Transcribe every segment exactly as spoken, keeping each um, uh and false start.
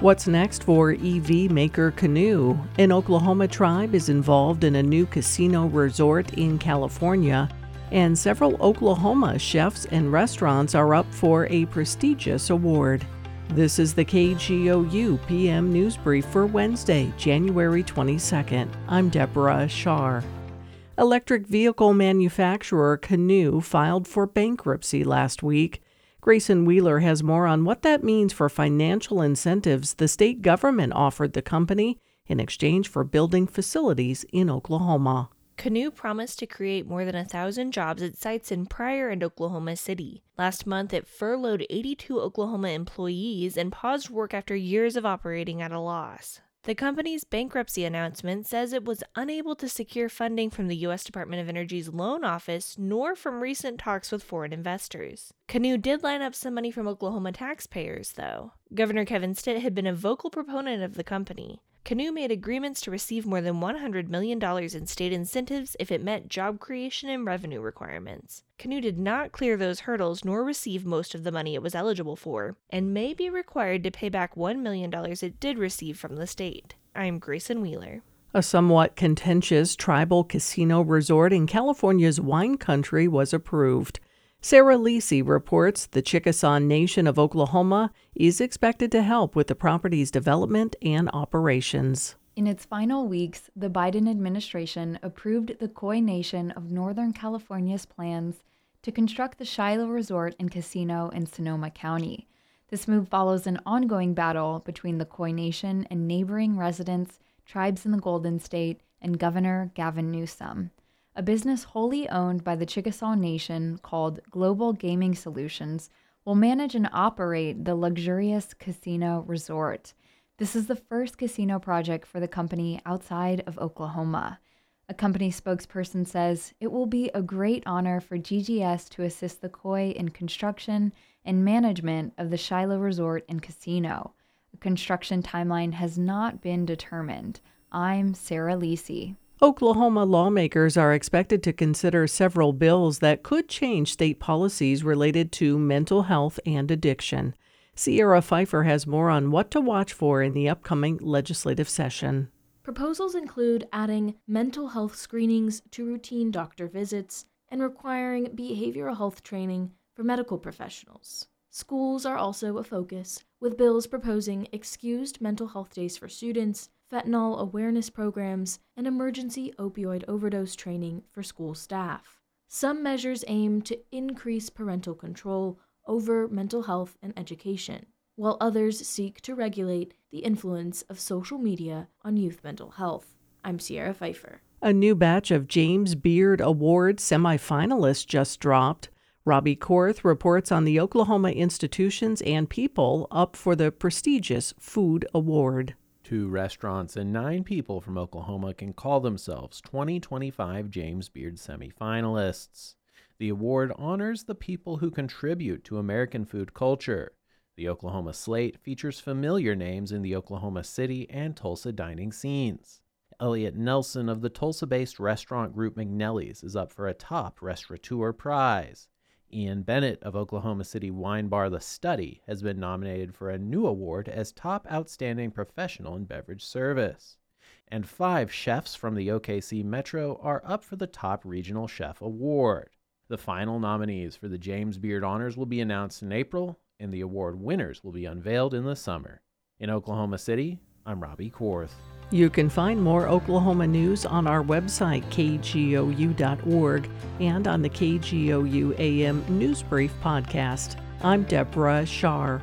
What's next for E V maker Canoo? An Oklahoma tribe is involved in a new casino resort in California, and several Oklahoma chefs and restaurants are up for a prestigious award. This is the K G O U P M News Brief for Wednesday, January twenty-second. I'm Deborah Shar. Electric vehicle manufacturer Canoo filed for bankruptcy last week. Grayson Wheeler has more on what that means for financial incentives the state government offered the company in exchange for building facilities in Oklahoma. Canoo promised to create more than a thousand jobs at sites in Pryor and Oklahoma City. Last month, it furloughed eighty-two Oklahoma employees and paused work after years of operating at a loss. The company's bankruptcy announcement says it was unable to secure funding from the U S Department of Energy's loan office nor from recent talks with foreign investors. Canoo did line up some money from Oklahoma taxpayers, though. Governor Kevin Stitt had been a vocal proponent of the company. Canoo made agreements to receive more than one hundred million dollars in state incentives if it met job creation and revenue requirements. Canoo did not clear those hurdles nor receive most of the money it was eligible for, and may be required to pay back one million dollars it did receive from the state. I'm Grayson Wheeler. A somewhat contentious tribal casino resort in California's wine country was approved. Sarah Lisi reports the Chickasaw Nation of Oklahoma is expected to help with the property's development and operations. In its final weeks, the Biden administration approved the Khoi Nation of Northern California's plans to construct the Shiloh Resort and Casino in Sonoma County. This move follows an ongoing battle between the Khoi Nation and neighboring residents, tribes in the Golden State, and Governor Gavin Newsom. A business wholly owned by the Chickasaw Nation called Global Gaming Solutions will manage and operate the luxurious casino resort. This is the first casino project for the company outside of Oklahoma. A company spokesperson says it will be a great honor for G G S to assist the Khoi in construction and management of the Shiloh Resort and Casino. A construction timeline has not been determined. I'm Sarah Lisi. Oklahoma lawmakers are expected to consider several bills that could change state policies related to mental health and addiction. Sierra Pfeiffer has more on what to watch for in the upcoming legislative session. Proposals include adding mental health screenings to routine doctor visits and requiring behavioral health training for medical professionals. Schools are also a focus, with bills proposing excused mental health days for students, fentanyl awareness programs, and emergency opioid overdose training for school staff. Some measures aim to increase parental control over mental health and education, while others seek to regulate the influence of social media on youth mental health. I'm Sierra Pfeiffer. A new batch of James Beard Award semifinalists just dropped. Robbie Korth reports on the Oklahoma institutions and people up for the prestigious Food Award. Two restaurants and nine people from Oklahoma can call themselves twenty twenty-five James Beard semifinalists. The award honors the people who contribute to American food culture. The Oklahoma slate features familiar names in the Oklahoma City and Tulsa dining scenes. Elliot Nelson of the Tulsa-based restaurant group McNelly's is up for a top restaurateur prize. Ian Bennett of Oklahoma City wine bar The Study has been nominated for a new award as Top Outstanding Professional in Beverage Service. And five chefs from the O K C Metro are up for the Top Regional Chef Award. The final nominees for the James Beard Honors will be announced in April, and the award winners will be unveiled in the summer. In Oklahoma City, I'm Robbie Korth. You can find more Oklahoma news on our website, K G O U dot org, and on the K G O U A M News Brief podcast. I'm Deborah Shar.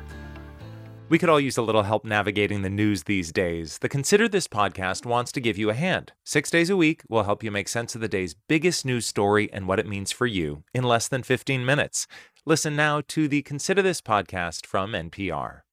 We could all use a little help navigating the news these days. The Consider This podcast wants to give you a hand. Six days a week, we'll help you make sense of the day's biggest news story and what it means for you in less than fifteen minutes. Listen now to the Consider This podcast from N P R.